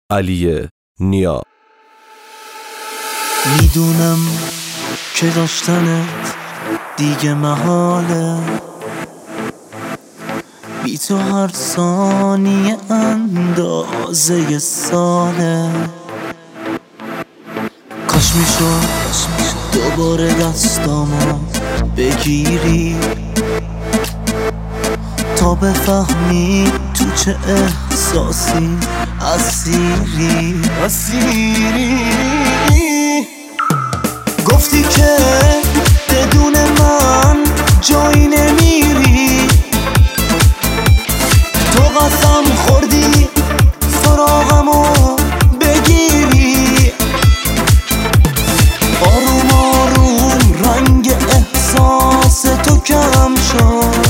علی نیا. میدونم که داشتنت دیگه محاله، بی تو هر ثانیه اندازه ساله. کاش میشد دوباره دستامو بگیری تا بفهمی تو چه احساسی اسیری. گفتی که بدون من جایی نمیری، تو قسم خوردی سراغمو بگیری. آروم آروم رنگ احساس تو کم شد،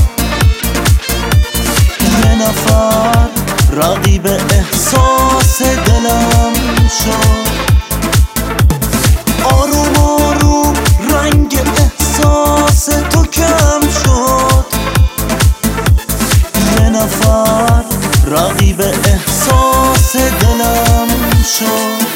یه نفر رقیب احساس دلم شد. آروم آروم رنگ احساس تو کم شد، یه نفر رقیب احساس دلم شد.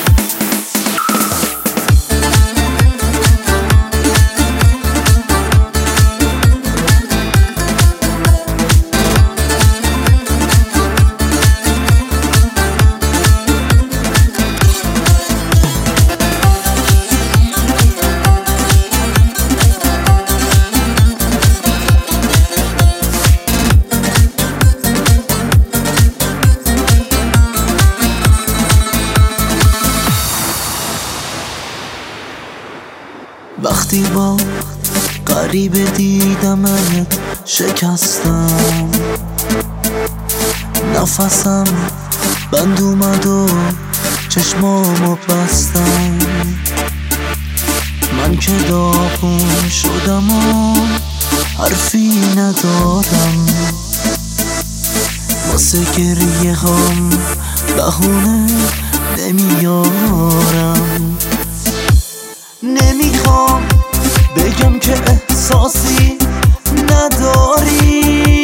وقتی با غریبه دیدمت شکستم، نفسم بند اومد و چشمامو بستم. من که داغون شدم و حرفی ندارم، واسه گریه هم بهونه نمیارم. نمیخوام بگم که احساسی نداری،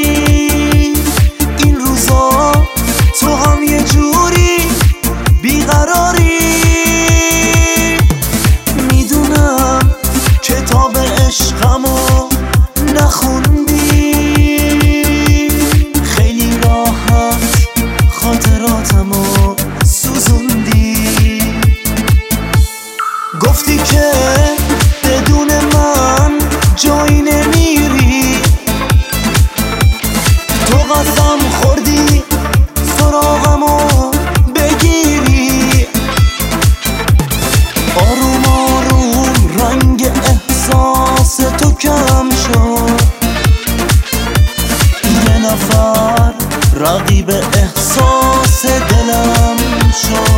این روزا تو هم یه جوری بیقراری. میدونم کتاب عشقمو نخوندی، خیلی راحت خاطراتمو سوزوندی. گفتی که بدون من جایی نمیری، تو قسم خوردی سراغمو بگیری. آروم آروم رنگ احساس تو کم شد، یه نفر رقیب احساس دلم شد.